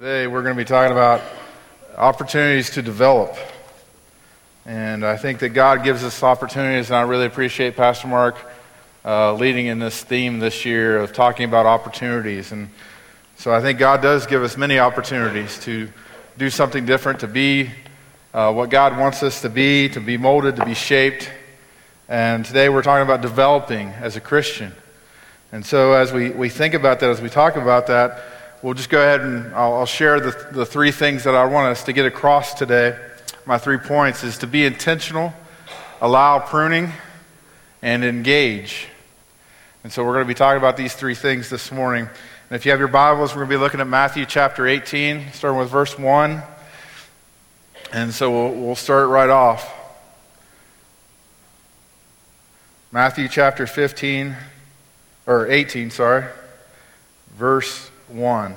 Today we're going to be talking about opportunities to develop. And I think that God gives us opportunities, and I really appreciate Pastor Mark leading in this theme this year of talking about opportunities. And so I think God does give us many opportunities to do something different, to be what God wants us to be molded, to be shaped. And today we're talking about developing as a Christian. And so as we think about that, as we talk about that, we'll just go ahead and I'll share the three things that I want us to get across today. My 3 points is to be intentional, allow pruning, and engage. And so we're going to be talking about these three things this morning. And if you have your Bibles, we're going to be looking at Matthew chapter 18, starting with verse 1. And so we'll start right off. Matthew chapter 18, verse 1.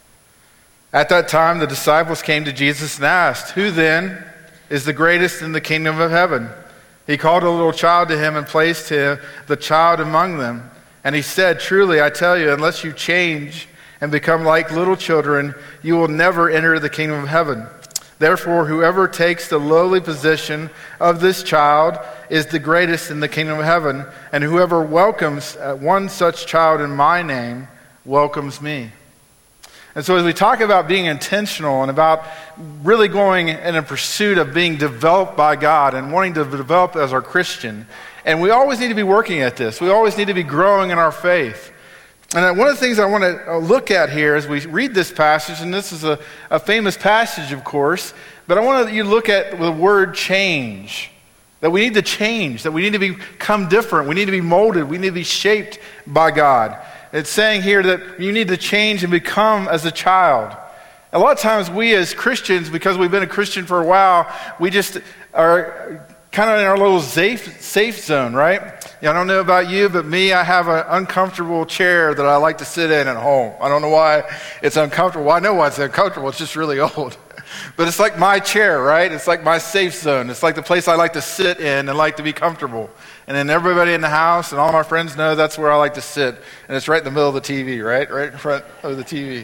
At that time, the disciples came to Jesus and asked, "Who then is the greatest in the kingdom of heaven?" He called a little child to him and placed the child among them. And he said, "Truly, I tell you, unless you change and become like little children, you will never enter the kingdom of heaven. Therefore, whoever takes the lowly position of this child is the greatest in the kingdom of heaven. And whoever welcomes one such child in my name welcomes me." And so as we talk about being intentional and about really going in a pursuit of being developed by God and wanting to develop as our Christian, and we always need to be working at this. We always need to be growing in our faith. And one of the things I want to look at here as we read this passage, and this is a famous passage, of course, but I want you to look at the word change. That we need to change, that we need to become different, we need to be molded, we need to be shaped by God. It's saying here that you need to change and become as a child. A lot of times we as Christians, because we've been a Christian for a while, we just are kind of in our little safe zone, right? I don't know about you, but me, I have an uncomfortable chair that I like to sit in at home. I don't know why it's uncomfortable. Well, I know why it's uncomfortable. It's just really old. But it's like my chair, right? It's like my safe zone. It's like the place I like to sit in and like to be comfortable. And then everybody in the house and all my friends know that's where I like to sit. And it's right in the middle of the TV, right? Right in front of the TV.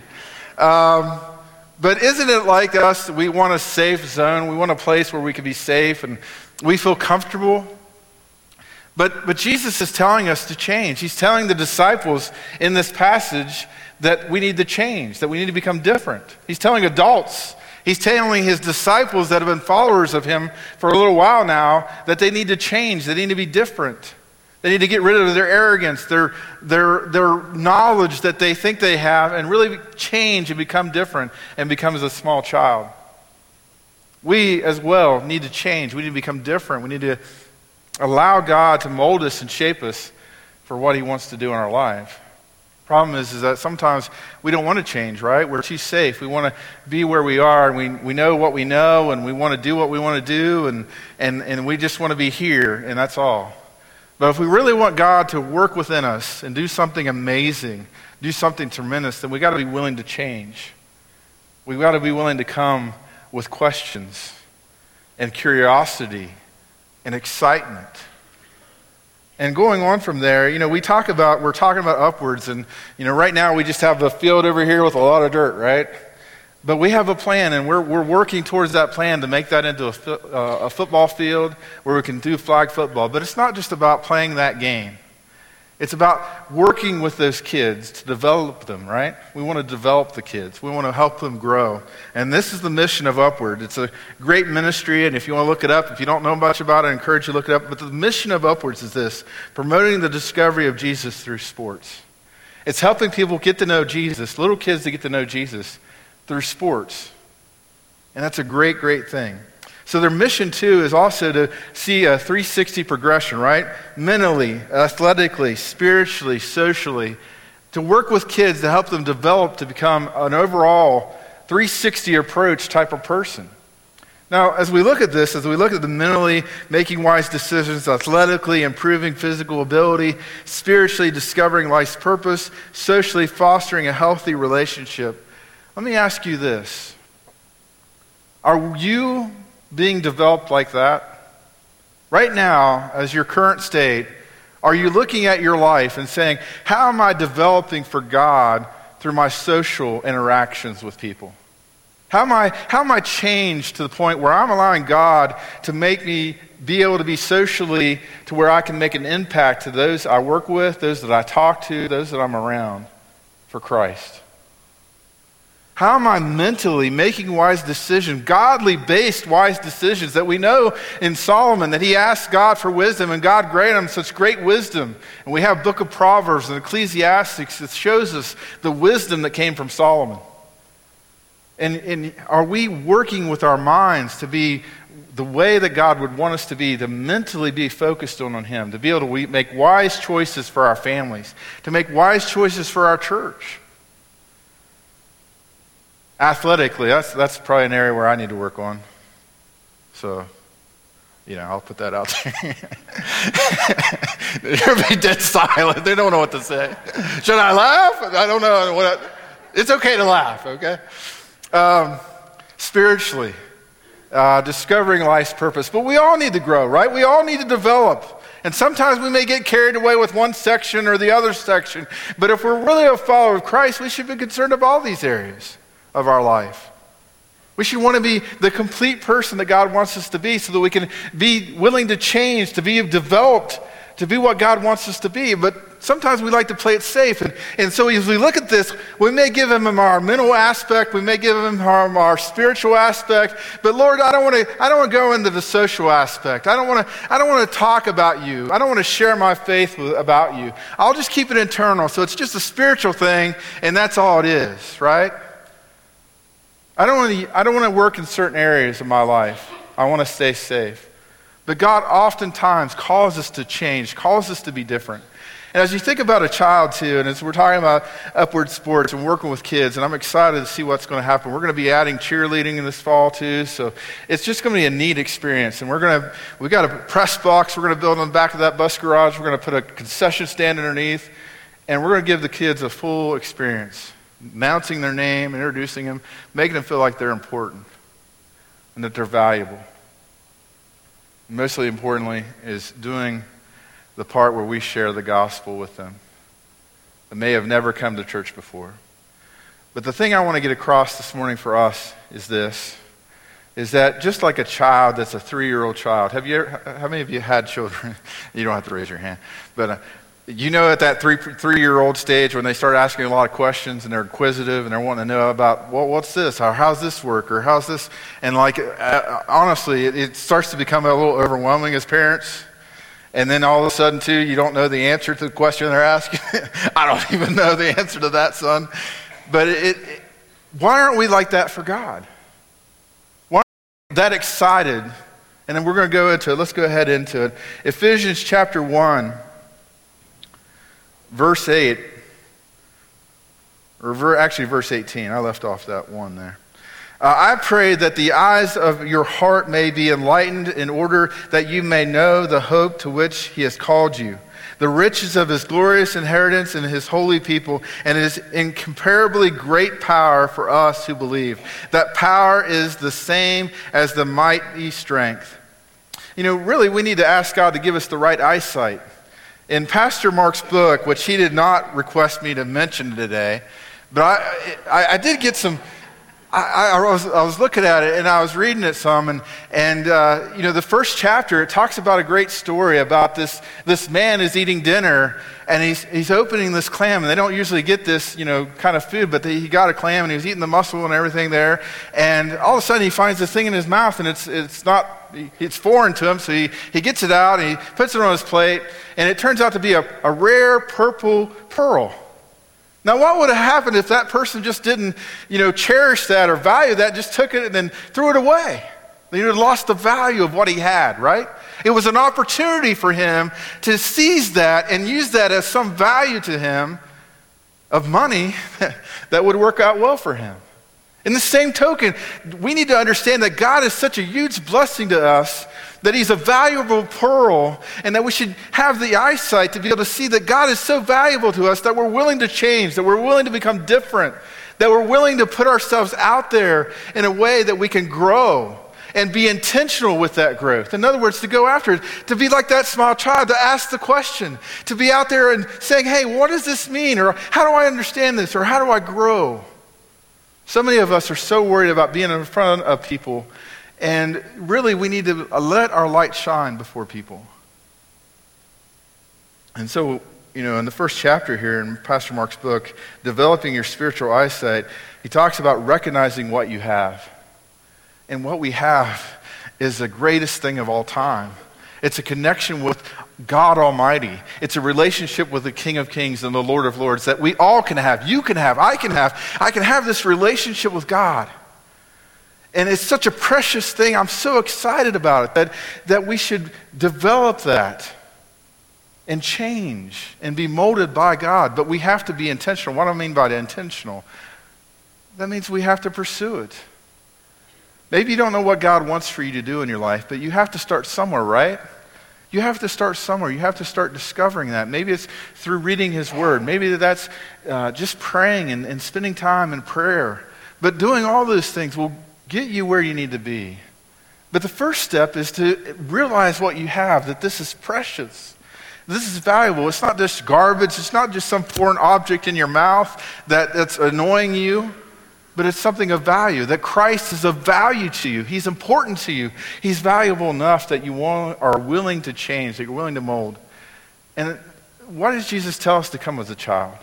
But isn't it like us? We want a safe zone. We want a place where we can be safe and we feel comfortable. But Jesus is telling us to change. He's telling the disciples in this passage that we need to change, that we need to become different. He's telling adults, he's telling his disciples that have been followers of him for a little while now that they need to change, they need to be different. They need to get rid of their arrogance, their knowledge that they think they have, and really change and become different and become as a small child. We as well need to change. We need to become different. We need to allow God to mold us and shape us for what he wants to do in our life. Problem is that sometimes we don't want to change, right? We're too safe. We want to be where we are, and we know what we know, and we want to do what we want to do, and we just want to be here, and that's all. But if we really want God to work within us and do something amazing, do something tremendous, then we got to be willing to change. We've got to be willing to come with questions and curiosity and excitement. And going on from there, we're talking about upwards, and right now we just have a field over here with a lot of dirt, right? But we have a plan, and we're working towards that plan to make that into a football field where we can do flag football. But it's not just about playing that game. It's about working with those kids to develop them, right? We want to develop the kids. We want to help them grow. And this is the mission of Upward. It's a great ministry, and if you want to look it up, if you don't know much about it, I encourage you to look it up. But the mission of Upwards is this: promoting the discovery of Jesus through sports. It's helping people get to know Jesus, little kids to get to know Jesus through sports. And that's a great, great thing. So their mission, too, is also to see a 360 progression, right? Mentally, athletically, spiritually, socially, to work with kids to help them develop to become an overall 360 approach type of person. Now, as we look at this, as we look at the mentally making wise decisions, athletically improving physical ability, spiritually discovering life's purpose, socially fostering a healthy relationship, let me ask you this. Are you being developed like that? Right now, as your current state, are you looking at your life and saying, how am I developing for God through my social interactions with people? How am I changed to the point where I'm allowing God to make me be able to be socially to where I can make an impact to those I work with, those that I talk to, those that I'm around for Christ? How am I mentally making wise decisions, godly-based wise decisions that we know in Solomon that he asked God for wisdom and God granted him such great wisdom? And we have Book of Proverbs and Ecclesiastes that shows us the wisdom that came from Solomon. And are we working with our minds to be the way that God would want us to mentally be focused on him, to be able to make wise choices for our families, to make wise choices for our church? Athletically, that's probably an area where I need to work on. So, I'll put that out there. Everybody dead silent. They don't know what to say. Should I laugh? I don't know. It's okay to laugh, okay? Spiritually, discovering life's purpose. But we all need to grow, right? We all need to develop. And sometimes we may get carried away with one section or the other section. But if we're really a follower of Christ, we should be concerned of all these areas of our life. We should want to be the complete person that God wants us to be so that we can be willing to change, to be developed, to be what God wants us to be. But sometimes we like to play it safe. And so as we look at this, we may give him our mental aspect, we may give him our spiritual aspect, but Lord, I don't want to go into the social aspect. I don't want to talk about you. I don't want to share my faith about you. I'll just keep it internal. So it's just a spiritual thing, and that's all it is, right? I don't want to work in certain areas of my life. I want to stay safe. But God oftentimes calls us to change, calls us to be different. And as you think about a child too, and as we're talking about upward sports and working with kids, and I'm excited to see what's going to happen. We're going to be adding cheerleading in this fall too, so it's just going to be a neat experience. And we've got a press box we're going to build on the back of that bus garage. We're going to put a concession stand underneath, and we're going to give the kids a full experience. Announcing their name, introducing them, making them feel like they're important and that they're valuable. And mostly importantly is doing the part where we share the gospel with them that may have never come to church before. But the thing I want to get across this morning for us is that just like a child that's a 3-year-old child, how many of you had children? You don't have to raise your hand, but at that three-year-old stage when they start asking a lot of questions and they're inquisitive and they're wanting to know about, well, what's this? Or how's this work? Or how's this? And honestly, it starts to become a little overwhelming as parents. And then all of a sudden, too, you don't know the answer to the question they're asking. I don't even know the answer to that, son. But why aren't we like that for God? Why aren't we that excited? And then we're going to go into it. Let's go ahead into it. Ephesians chapter 1. Verse 8, actually verse 18. I left off that one there. I pray that the eyes of your heart may be enlightened in order that you may know the hope to which he has called you, the riches of his glorious inheritance in his holy people, and his incomparably great power for us who believe. That power is the same as the mighty strength. Really, we need to ask God to give us the right eyesight. In Pastor Mark's book, which he did not request me to mention today, but I did get some. I was looking at it and I was reading it some, and the first chapter it talks about a great story about this man is eating dinner and he's opening this clam, and they don't usually get this kind of food, but he got a clam and he was eating the mussel and everything there, and all of a sudden he finds this thing in his mouth and it's foreign to him, so he gets it out and he puts it on his plate, and it turns out to be a rare purple pearl. Now, what would have happened if that person just didn't, cherish that or value that, just took it and then threw it away? He would have lost the value of what he had, right? It was an opportunity for him to seize that and use that as some value to him of money that would work out well for him. In the same token, we need to understand that God is such a huge blessing to us, that he's a valuable pearl, and that we should have the eyesight to be able to see that God is so valuable to us that we're willing to change, that we're willing to become different, that we're willing to put ourselves out there in a way that we can grow and be intentional with that growth. In other words, to go after it, to be like that small child, to ask the question, to be out there and saying, hey, what does this mean? Or how do I understand this? Or how do I grow? So many of us are so worried about being in front of people, and really we need to let our light shine before people. And so, in the first chapter here in Pastor Mark's book, Developing Your Spiritual Eyesight, he talks about recognizing what you have. And what we have is the greatest thing of all time. It's a connection with God Almighty. It's a relationship with the King of Kings and the Lord of Lords that we all can have. You can have. I can have. I can have this relationship with God. And it's such a precious thing. I'm so excited about it that we should develop that and change and be molded by God. But we have to be intentional. What do I mean by intentional? That means we have to pursue it. Maybe you don't know what God wants for you to do in your life, but you have to start somewhere, right? You have to start somewhere. You have to start discovering that. Maybe it's through reading His Word. Maybe that's just praying and spending time in prayer. But doing all those things will get you where you need to be. But the first step is to realize what you have, that this is precious. This is valuable. It's not just garbage. It's not just some foreign object in your mouth that's annoying you, but it's something of value, that Christ is of value to you. He's important to you. He's valuable enough that you are willing to change, that you're willing to mold. And why does Jesus tell us to come as a child?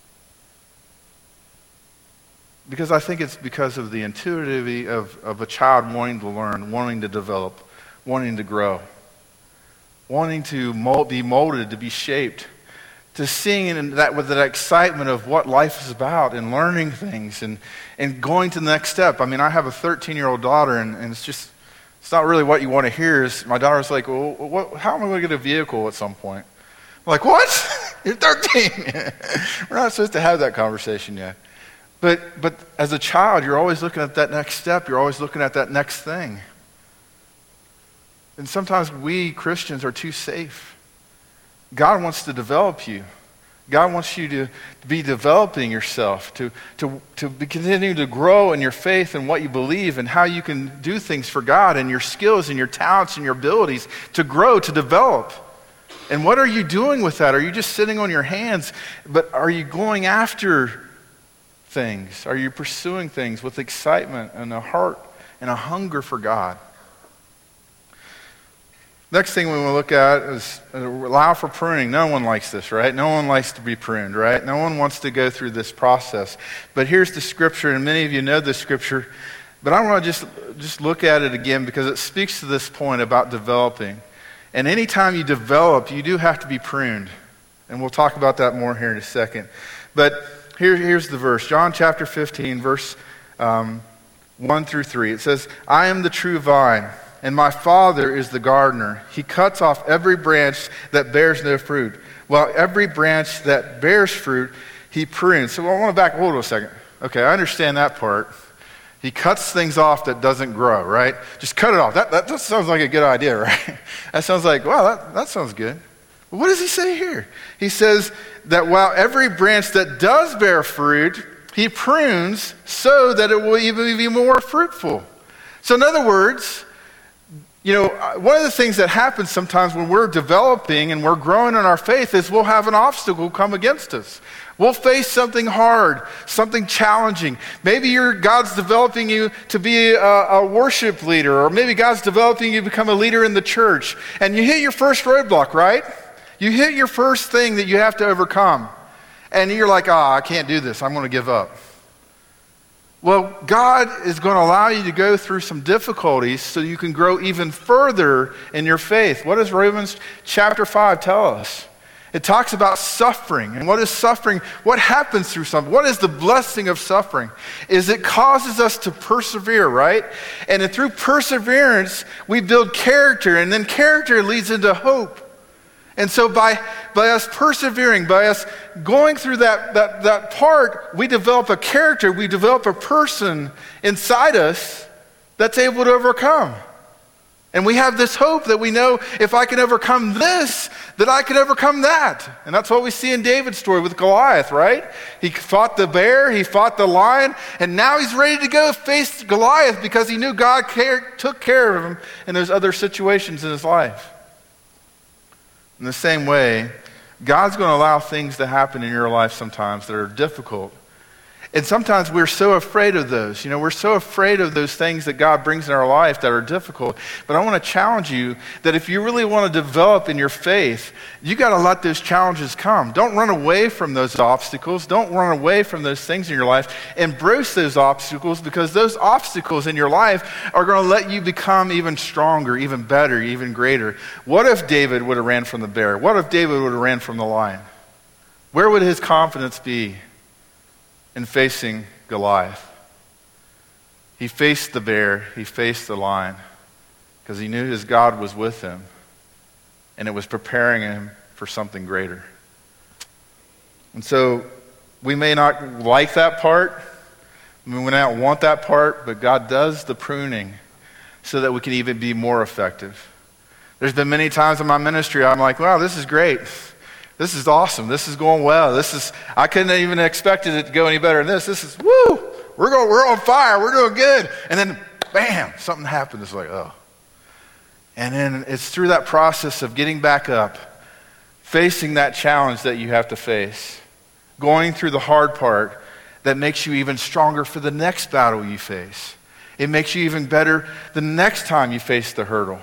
Because I think it's because of the intuitivity of a child wanting to learn, wanting to develop, wanting to grow, wanting to be molded, to be shaped, to seeing in that with that excitement of what life is about and learning things and going to the next step. I mean, I have a 13-year-old daughter, and it's not really what you want to hear. My daughter's like, well, how am I going to get a vehicle at some point? I'm like, what? You're 13. We're not supposed to have that conversation yet. But as a child, you're always looking at that next step. You're always looking at that next thing. And sometimes we Christians are too safe. God wants to develop you. God wants you to be developing yourself, to continue to grow in your faith and what you believe and how you can do things for God and your skills and your talents and your abilities to grow, to develop. And what are you doing with that? Are you just sitting on your hands? But are you going after things? Are you pursuing things with excitement and a heart and a hunger for God? Next thing we want to look at is allow for pruning. No one likes this, right? No one likes to be pruned, right? No one wants to go through this process. But here's the scripture, and many of you know this scripture, but I want to just look at it again because it speaks to this point about developing. And anytime you develop, you do have to be pruned. And we'll talk about that more here in a second. But here's the verse. John chapter 15, verse 1 through 3. It says, I am the true vine, and my Father is the gardener. He cuts off every branch that bears no fruit, while every branch that bears fruit, he prunes. So I want to hold on a second. Okay, I understand that part. He cuts things off that doesn't grow, right? Just cut it off. That sounds like a good idea, right? That sounds like, wow, that sounds good. But what does he say here? He says that while every branch that does bear fruit, he prunes so that it will even be more fruitful. So in other words, one of the things that happens sometimes when we're developing and we're growing in our faith is we'll have an obstacle come against us. We'll face something hard, something challenging. Maybe God's developing you to be a worship leader, or maybe God's developing you to become a leader in the church, and you hit your first roadblock, right? You hit your first thing that you have to overcome, and you're like, I can't do this. I'm going to give up. Well, God is going to allow you to go through some difficulties so you can grow even further in your faith. What does Romans chapter 5 tell us? It talks about suffering. And what is suffering? What happens through suffering? What is the blessing of suffering? Is it causes us to persevere, right? And through perseverance, we build character, and then character leads into hope. And so by us persevering, by us going through that part, we develop a character, we develop a person inside us that's able to overcome. And we have this hope that we know if I can overcome this, that I can overcome that. And that's what we see in David's story with Goliath, right? He fought the bear, he fought the lion, and now he's ready to go face Goliath because he knew God took care of him in those other situations in his life. In the same way, God's going to allow things to happen in your life sometimes that are difficult. And sometimes we're so afraid of those. We're so afraid of those things that God brings in our life that are difficult. But I want to challenge you that if you really want to develop in your faith, you got to let those challenges come. Don't run away from those obstacles. Don't run away from those things in your life. Embrace those obstacles, because those obstacles in your life are going to let you become even stronger, even better, even greater. What if David would have ran from the bear? What if David would have ran from the lion? Where would his confidence be in facing Goliath? He faced the bear, he faced the lion, because he knew his God was with him, and it was preparing him for something greater. And so we may not like that part, we may not want that part, but God does the pruning so that we can even be more effective. There's been many times in my ministry I'm like, wow, this is great. This is awesome. This is going well. I couldn't have even expected it to go any better than this. This is, woo, we're on fire. We're doing good. And then, bam, something happened. It's like, oh. And then it's through that process of getting back up, facing that challenge that you have to face, going through the hard part that makes you even stronger for the next battle you face. It makes you even better the next time you face the hurdle.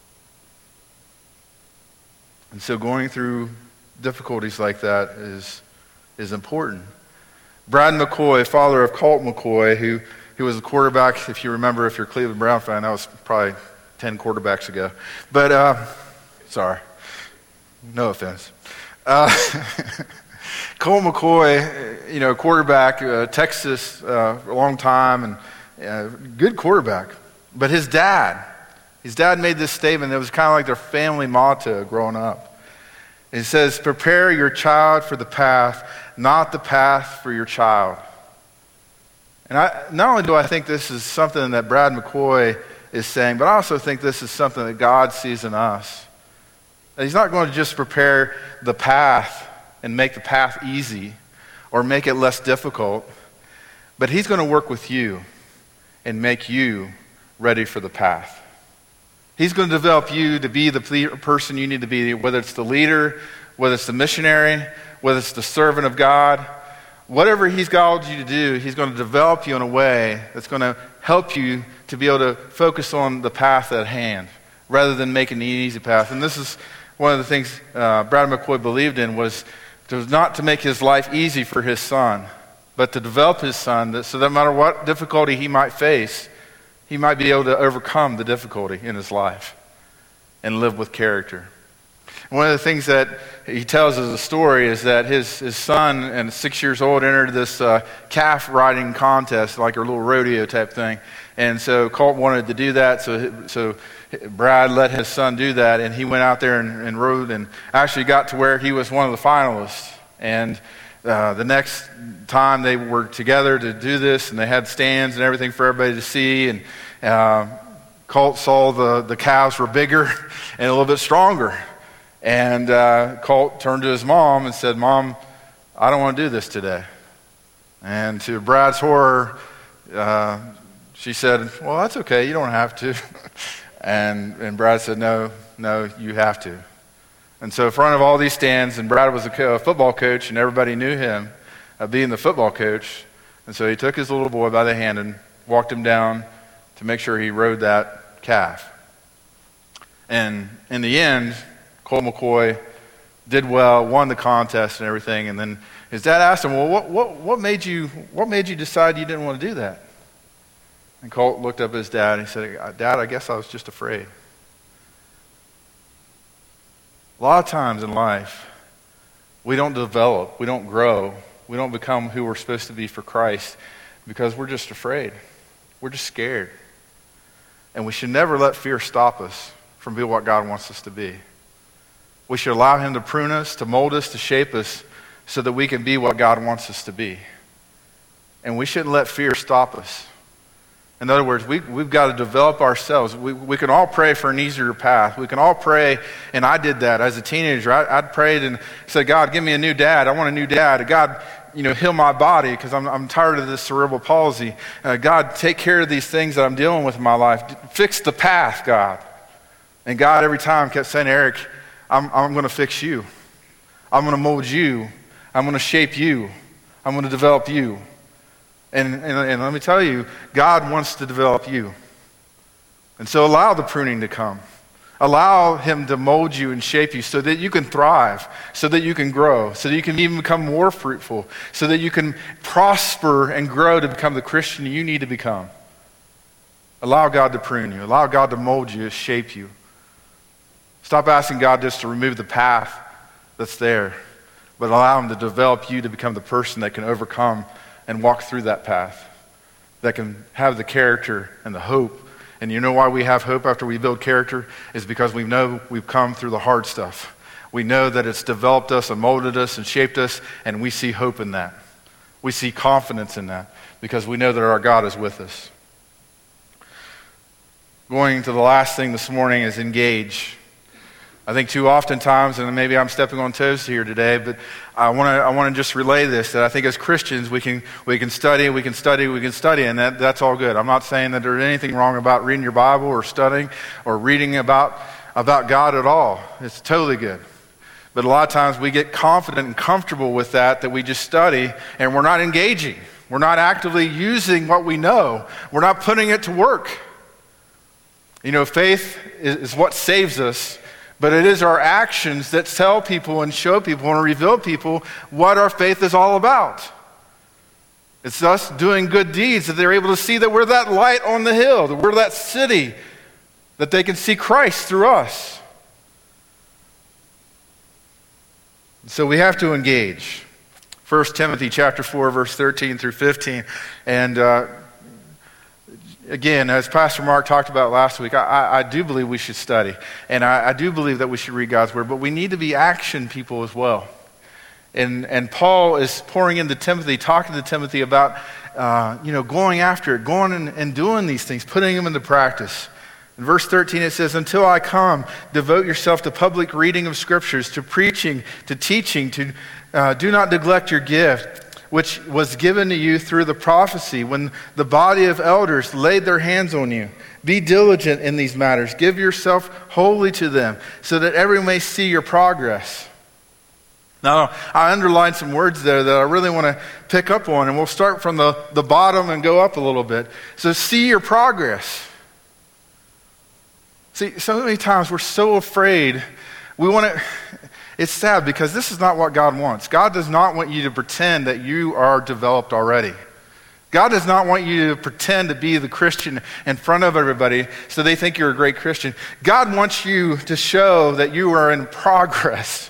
And so going through difficulties like that is important. Brad McCoy, father of Colt McCoy, who was a quarterback, if you remember, if you're a Cleveland Brown fan, that was probably 10 quarterbacks ago. But, sorry, no offense. Colt McCoy, quarterback, Texas, a long time, and good quarterback. But his dad made this statement that was kind of like their family motto growing up. It says, prepare your child for the path, not the path for your child. And not only do I think this is something that Brad McCoy is saying, but I also think this is something that God sees in us. That he's not going to just prepare the path and make the path easy or make it less difficult, but he's going to work with you and make you ready for the path. He's going to develop you to be the person you need to be, whether it's the leader, whether it's the missionary, whether it's the servant of God. Whatever he's called you to do, he's going to develop you in a way that's going to help you to be able to focus on the path at hand rather than making the easy path. And this is one of the things Brad McCoy believed in, was not to make his life easy for his son, but to develop his son so that no matter what difficulty he might face, he might be able to overcome the difficulty in his life and live with character. One of the things that he tells as a story is that his son, at 6 years old, entered this calf riding contest, like a little rodeo type thing. And so Colt wanted to do that, so Brad let his son do that, and he went out there and rode and actually got to where he was one of the finalists. And the next time they were together to do this, and they had stands and everything for everybody to see, and Colt saw the calves were bigger and a little bit stronger. And Colt turned to his mom and said, Mom, I don't want to do this today. And to Brad's horror, she said, well, that's okay, you don't have to. And Brad said, no, you have to. And so in front of all these stands, and Brad was a football coach, and everybody knew him being the football coach. And so he took his little boy by the hand and walked him down to make sure he rode that calf. And in the end, Colt McCoy did well, won the contest and everything. And then his dad asked him, well, what made you decide you didn't want to do that? And Colt looked up at his dad and he said, Dad, I guess I was just afraid. A lot of times in life, we don't develop, we don't grow, we don't become who we're supposed to be for Christ because we're just afraid. We're just scared. And we should never let fear stop us from being what God wants us to be. We should allow him to prune us, to mold us, to shape us so that we can be what God wants us to be. And we shouldn't let fear stop us. In other words, we've got to develop ourselves. We can all pray for an easier path. We can all pray, and I did that as a teenager. I prayed and said, God, give me a new dad. I want a new dad. God, heal my body because I'm tired of this cerebral palsy. God, take care of these things that I'm dealing with in my life. Fix the path, God. And God every time kept saying, Eric, I'm going to fix you. I'm going to mold you. I'm going to shape you. I'm going to develop you And let me tell you, God wants to develop you. And so allow the pruning to come. Allow him to mold you and shape you so that you can thrive, so that you can grow, so that you can even become more fruitful, so that you can prosper and grow to become the Christian you need to become. Allow God to prune you. Allow God to mold you, shape you. Stop asking God just to remove the path that's there, but allow him to develop you to become the person that can overcome and walk through that path, that can have the character and the hope. And you know why we have hope after we build character? Is because we know we've come through the hard stuff. We know that it's developed us and molded us and shaped us, and we see hope in that. We see confidence in that because we know that our God is with us. Going to the last thing this morning is engage. I think too often times, and maybe I'm stepping on toes here today, but I want to just relay this, that I think as Christians we can study, and that's all good. I'm not saying that there's anything wrong about reading your Bible or studying or reading about God at all. It's totally good. But a lot of times we get confident and comfortable with that we just study, and we're not engaging. We're not actively using what we know. We're not putting it to work. You know, faith is what saves us. But it is our actions that tell people and show people and reveal people what our faith is all about. It's us doing good deeds that they're able to see that we're that light on the hill, that we're that city, that they can see Christ through us. So we have to engage. 1 Timothy chapter 4, verse 13 through 15. And again, as Pastor Mark talked about last week, I do believe we should study. And I do believe that we should read God's word. But we need to be action people as well. And Paul is pouring into Timothy, talking to Timothy about, going after it, going and doing these things, putting them into practice. In verse 13 it says, "Until I come, devote yourself to public reading of scriptures, to preaching, to teaching, do not neglect your gift, which was given to you through the prophecy when the body of elders laid their hands on you. Be diligent in these matters. Give yourself wholly to them, so that everyone may see your progress." Now, I underlined some words there that I really want to pick up on, and we'll start from the bottom and go up a little bit. So see your progress. See, so many times we're so afraid. It's sad because this is not what God wants. God does not want you to pretend that you are developed already. God does not want you to pretend to be the Christian in front of everybody so they think you're a great Christian. God wants you to show that you are in progress.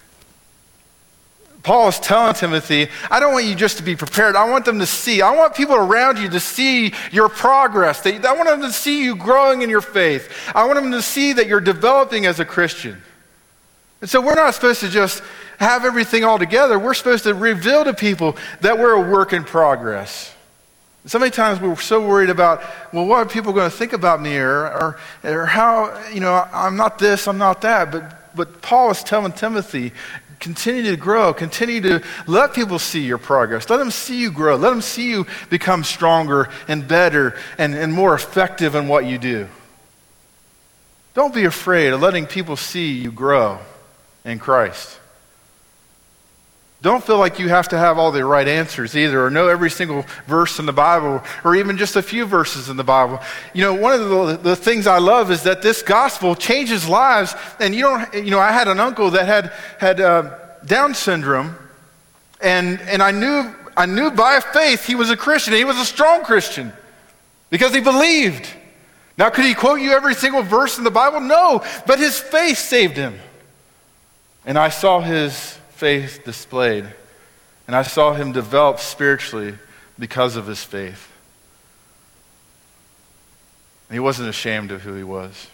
Paul is telling Timothy, I don't want you just to be prepared. I want them to see. I want people around you to see your progress. I want them to see you growing in your faith. I want them to see that you're developing as a Christian. And so we're not supposed to just have everything all together. We're supposed to reveal to people that we're a work in progress. So many times we're so worried about, well, what are people going to think about me or how, I'm not this, I'm not that. But Paul is telling Timothy, continue to grow, continue to let people see your progress. Let them see you grow. Let them see you become stronger and better and more effective in what you do. Don't be afraid of letting people see you grow in Christ. Don't feel like you have to have all the right answers either, or know every single verse in the Bible, or even just a few verses in the Bible. One of the things I love is that this gospel changes lives. And I had an uncle that had Down syndrome, and I knew by faith he was a Christian. He was a strong Christian because he believed. Now, could he quote you every single verse in the Bible? No, but his faith saved him. And I saw his faith displayed. And I saw him develop spiritually because of his faith. And he wasn't ashamed of who he was.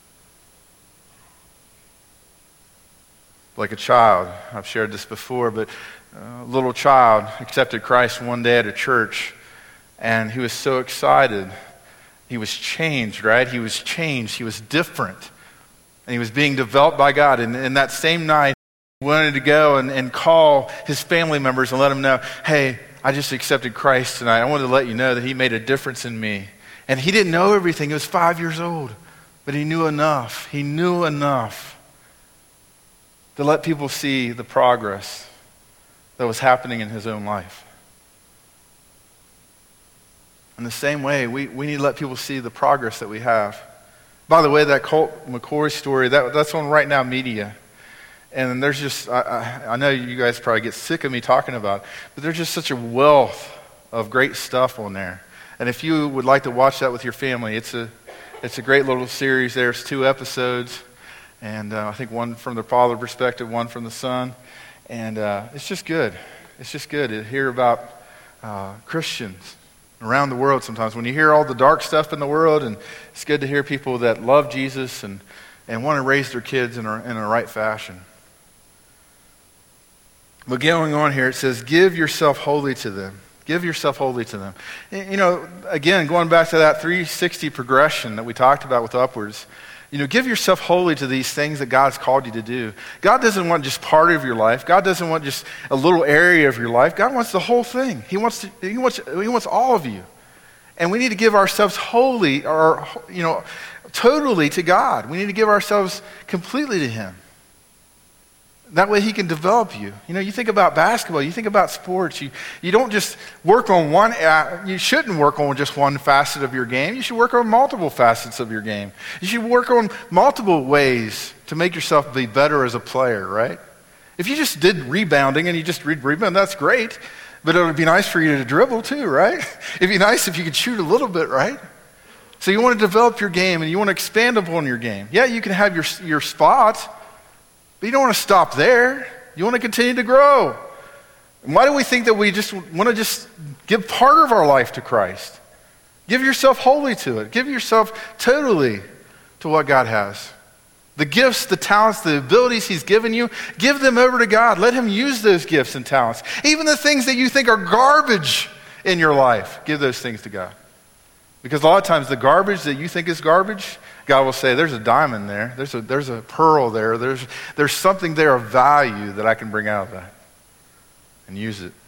Like a child, I've shared this before, but a little child accepted Christ one day at a church. And he was so excited. He was changed, right? He was changed. He was different. And he was being developed by God. And that same night, he wanted to go and call his family members and let them know, hey, I just accepted Christ tonight. I wanted to let you know that he made a difference in me. And he didn't know everything. He was 5 years old. But he knew enough. He knew enough to let people see the progress that was happening in his own life. In the same way, we need to let people see the progress that we have. By the way, that Colt McCoy story, that's on Right Now Media. And there's just, I know you guys probably get sick of me talking about it, but there's just such a wealth of great stuff on there. And if you would like to watch that with your family, it's a great little series. There's 2 episodes, and I think one from the father perspective, one from the son. And it's just good. It's just good to hear about Christians around the world sometimes. When you hear all the dark stuff in the world, and it's good to hear people that love Jesus and want to raise their kids in a right fashion. But going on here, it says, give yourself wholly to them. Give yourself wholly to them. You know, again, going back to that 360 progression that we talked about with Upwards, you know, give yourself wholly to these things that God's called you to do. God doesn't want just part of your life. God doesn't want just a little area of your life. God wants the whole thing. He wants all of you. And we need to give ourselves wholly, or, you know, totally to God. We need to give ourselves completely to Him. That way He can develop you. You know, you think about basketball, you think about sports, you don't just work on you shouldn't work on just one facet of your game. You should work on multiple facets of your game. You should work on multiple ways to make yourself be better as a player, right? If you just did rebounding and you just rebound, that's great. But it would be nice for you to dribble too, right? It'd be nice if you could shoot a little bit, right? So you want to develop your game and you want to expand upon your game. Yeah, you can have your spot, but you don't want to stop there. You want to continue to grow. And why do we think that we just want to just give part of our life to Christ? Give yourself wholly to it. Give yourself totally to what God has. The gifts, the talents, the abilities He's given you, give them over to God. Let Him use those gifts and talents. Even the things that you think are garbage in your life, give those things to God. Because a lot of times the garbage that you think is garbage, God will say, there's a diamond there. There's a pearl there. There's something there of value that I can bring out of that and use it.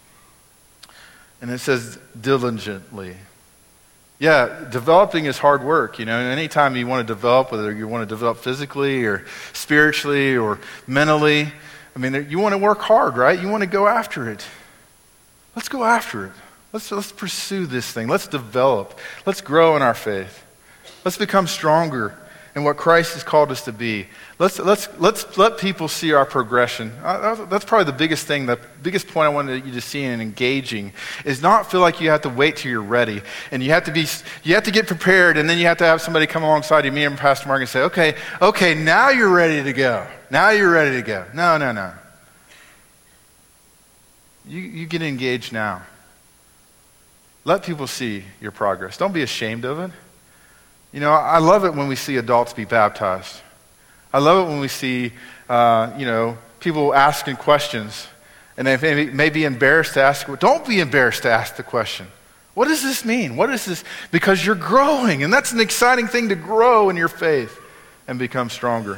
And it says diligently. Yeah, developing is hard work. You know, anytime you want to develop, whether you want to develop physically or spiritually or mentally, I mean, you want to work hard, right? You want to go after it. Let's go after it. Let's pursue this thing. Let's develop. Let's grow in our faith. Let's become stronger in what Christ has called us to be. Let's let people see our progression. That's probably the biggest thing, the biggest point I wanted you to see in engaging is not feel like you have to wait till you're ready. And you have to get prepared, and then you have to have somebody come alongside you, me and Pastor Mark, and say, okay, now you're ready to go. Now you're ready to go. No. You get engaged now. Let people see your progress. Don't be ashamed of it. You know, I love it when we see adults be baptized. I love it when we see, people asking questions, and they may be embarrassed to ask. Don't be embarrassed to ask the question. What does this mean? What is this? Because you're growing, and that's an exciting thing to grow in your faith and become stronger.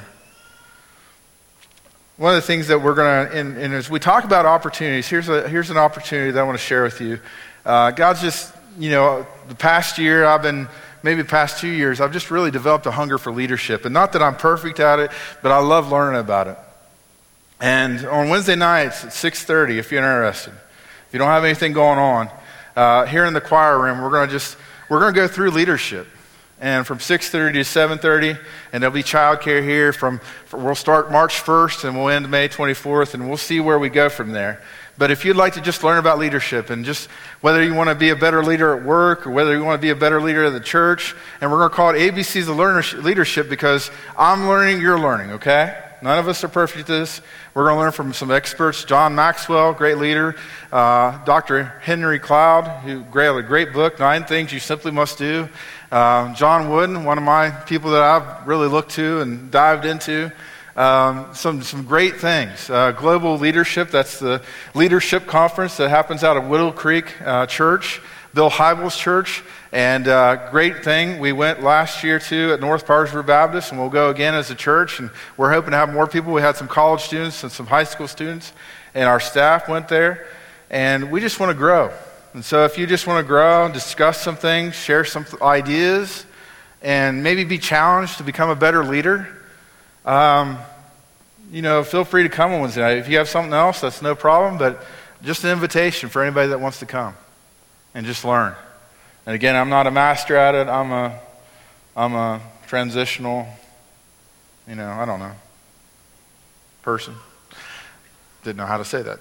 One of the things that we're going to, and as we talk about opportunities, here's an opportunity that I want to share with you. God's just, the past year, maybe the past 2 years, I've just really developed a hunger for leadership. And not that I'm perfect at it, but I love learning about it. And on Wednesday nights at 6:30, if you're interested, if you don't have anything going on, here in the choir room, we're going to go through leadership. And from 6:30 to 7:30, and there'll be childcare here. We'll start March 1st and we'll end May 24th, and we'll see where we go from there. But if you'd like to just learn about leadership and just whether you want to be a better leader at work or whether you want to be a better leader at the church, and we're going to call it ABCs of leadership because I'm learning, you're learning, okay? None of us are perfect at this. We're going to learn from some experts. John Maxwell, great leader. Dr. Henry Cloud, who wrote a great book, 9 Things You Simply Must Do. John Wooden, one of my people that I've really looked to and dived into. Some great things. Global Leadership, that's the leadership conference that happens out of Whittle Creek Church, Bill Hybels' church, and great thing. We went last year too at North Parkersburg Baptist, and we'll go again as a church, and we're hoping to have more people. We had some college students and some high school students, and our staff went there, and we just want to grow. And so if you just want to grow, discuss some things, share some ideas, and maybe be challenged to become a better leader, feel free to come on Wednesday night. If you have something else, that's no problem, but just an invitation for anybody that wants to come and just learn. And again, I'm not a master at it. I'm a transitional, I don't know, person. Didn't know how to say that.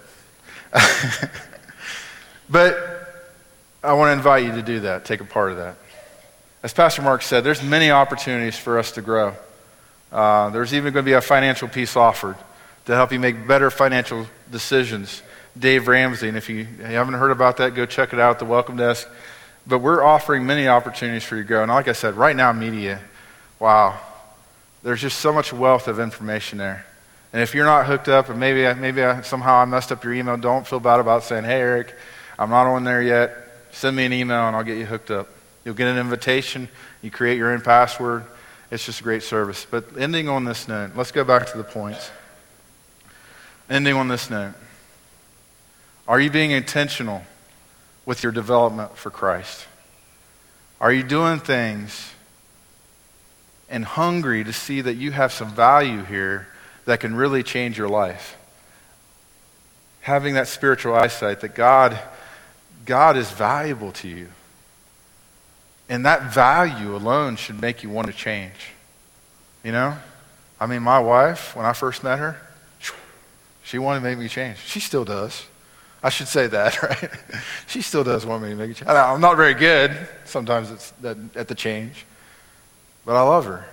But I want to invite you to do that, take a part of that. As Pastor Mark said, there's many opportunities for us to grow. There's even going to be a financial piece offered to help you make better financial decisions. Dave Ramsey, and if you haven't heard about that, go check it out at the welcome desk. But we're offering many opportunities for you to grow. And like I said, right now, media, wow, there's just so much wealth of information there. And if you're not hooked up, and maybe somehow I messed up your email, don't feel bad about saying, hey, Eric, I'm not on there yet. Send me an email and I'll get you hooked up. You'll get an invitation. You create your own password. It's just a great service. But ending on this note, let's go back to the points. Ending on this note, are you being intentional with your development for Christ? Are you doing things and hungry to see that you have some value here that can really change your life? Having that spiritual eyesight that God is valuable to you. And that value alone should make you want to change. My wife, when I first met her, she wanted to make me change. She still does. I should say that, right? She still does want me to make a change. I'm not very good. Sometimes it's at the change. But I love her,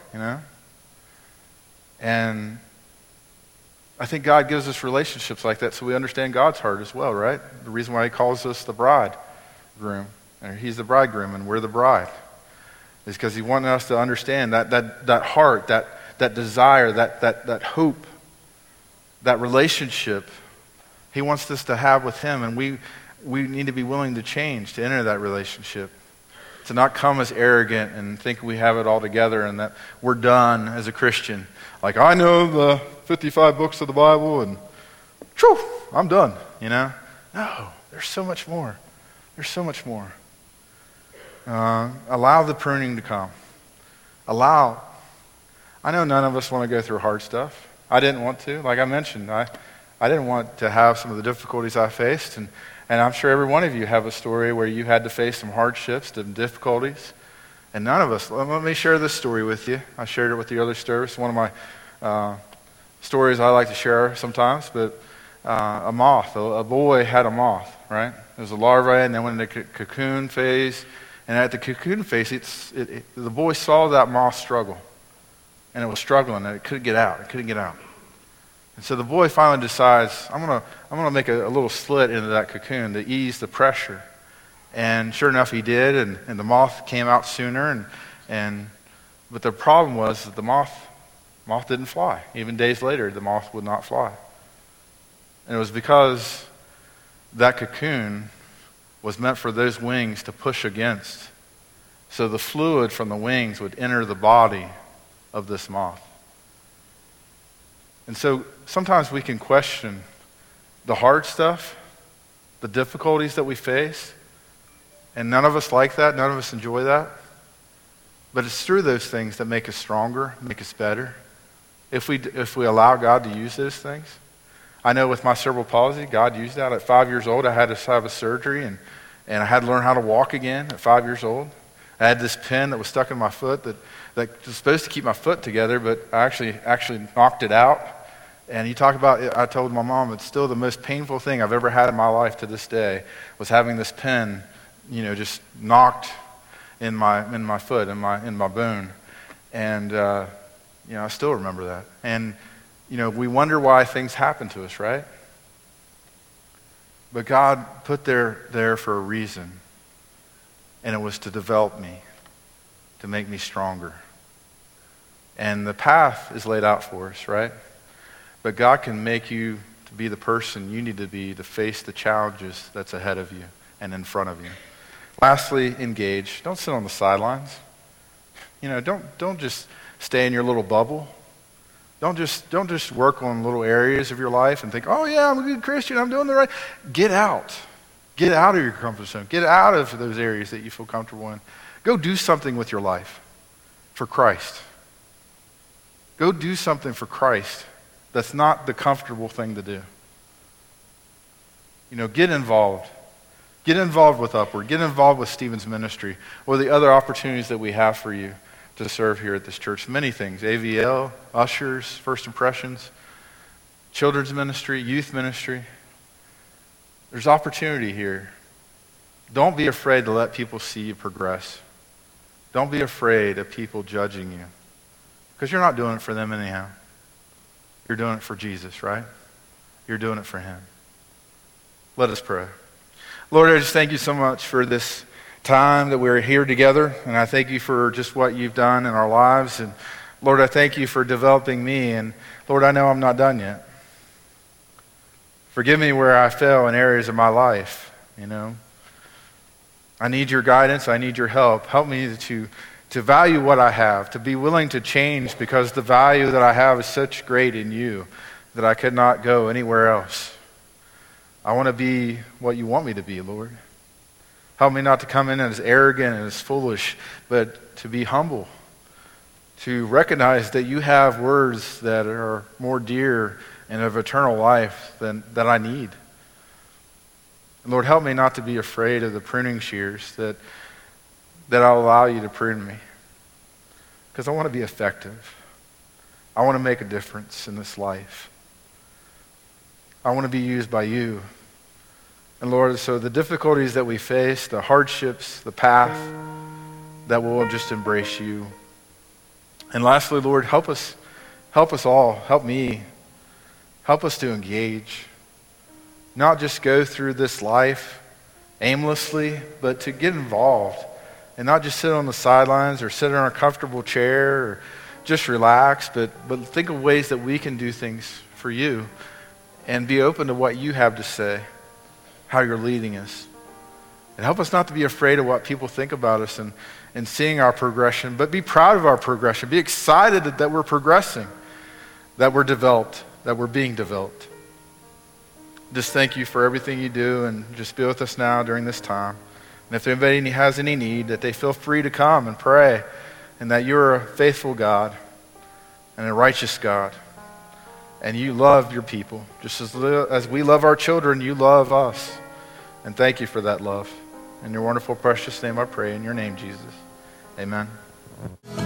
And I think God gives us relationships like that so we understand God's heart as well, right? The reason why he calls us the bridegroom, and he's the bridegroom and we're the bride, is because he wanted us to understand that heart, that desire, that hope, that relationship he wants us to have with him, and we need to be willing to change to enter that relationship, to not come as arrogant and think we have it all together and that we're done as a Christian. Like, I know the 55 books of the Bible and I'm done, No, there's so much more. There's so much more. Allow the pruning to come. I know none of us want to go through hard stuff. I didn't want to. Like I mentioned, I didn't want to have some of the difficulties I faced, and I'm sure every one of you have a story where you had to face some hardships, some difficulties, and none of us. Let me share this story with you. I shared it with the other service. One of my stories I like to share sometimes, but a moth. A boy had a moth, right? It was a larva, and then went into the cocoon phase, and at the cocoon phase, the boy saw that moth struggle, and it was struggling, and it couldn't get out. It couldn't get out. And so the boy finally decides, I'm gonna make a little slit into that cocoon to ease the pressure. And sure enough, he did, and the moth came out sooner. But the problem was that the moth didn't fly. Even days later, the moth would not fly. And it was because that cocoon was meant for those wings to push against. So the fluid from the wings would enter the body of this moth. And so sometimes we can question the hard stuff, the difficulties that we face, and none of us like that, none of us enjoy that. But it's through those things that make us stronger, make us better, if we allow God to use those things. I know with my cerebral palsy, God used that. At 5 years old, I had to have a surgery, and I had to learn how to walk again at 5 years old. I had this pin that was stuck in my foot that was supposed to keep my foot together, but I actually knocked it out. And you talk about it, I told my mom, it's still the most painful thing I've ever had in my life to this day, was having this pin, just knocked in my foot, in my bone. And I still remember that. And we wonder why things happen to us, right? But God put there for a reason. And it was to develop me, to make me stronger. And the path is laid out for us, right? But God can make you to be the person you need to be to face the challenges that's ahead of you and in front of you. Lastly, engage. Don't sit on the sidelines. Don't just stay in your little bubble. Don't just work on little areas of your life and think, oh yeah, I'm a good Christian, I'm doing the right. Get out. Get out of your comfort zone. Get out of those areas that you feel comfortable in. Go do something with your life for Christ. Go do something for Christ that's not the comfortable thing to do. Get involved. Get involved with Upward. Get involved with Stephen's ministry or the other opportunities that we have for you to serve here at this church. Many things, AVL, ushers, first impressions, children's ministry, youth ministry. There's opportunity here. Don't be afraid to let people see you progress. Don't be afraid of people judging you, because you're not doing it for them anyhow. You're doing it for Jesus, right? You're doing it for him. Let us pray. Lord, I just thank you so much for this time that we're here together, and I thank you for just what you've done in our lives. And Lord, I thank you for developing me, and Lord, I know I'm not done yet. Forgive me where I fell in areas of my life, I need your guidance. I need your help. Help me to value what I have, to be willing to change, because the value that I have is such great in you that I could not go anywhere else. I want to be what you want me to be, Lord. Help me not to come in as arrogant and as foolish, but to be humble, to recognize that you have words that are more dear and of eternal life than that I need. And Lord, help me not to be afraid of the pruning shears that I'll allow you to prune me, because I want to be effective. I want to make a difference in this life. I want to be used by you. And Lord, so the difficulties that we face, the hardships, the path, that we'll just embrace you. And lastly, Lord, help us all, help me, help us to engage. Not just go through this life aimlessly, but to get involved and not just sit on the sidelines or sit in our comfortable chair or just relax, but think of ways that we can do things for you and be open to what you have to say, how you're leading us. And help us not to be afraid of what people think about us and seeing our progression, but be proud of our progression. Be excited that we're progressing, that we're developed, that we're being developed. Just thank you for everything you do, and just be with us now during this time. And if anybody has any need, that they feel free to come and pray, and that you're a faithful God and a righteous God, and you love your people. Just as we love our children, you love us. And thank you for that love. In your wonderful, precious name I pray, in your name, Jesus. Amen.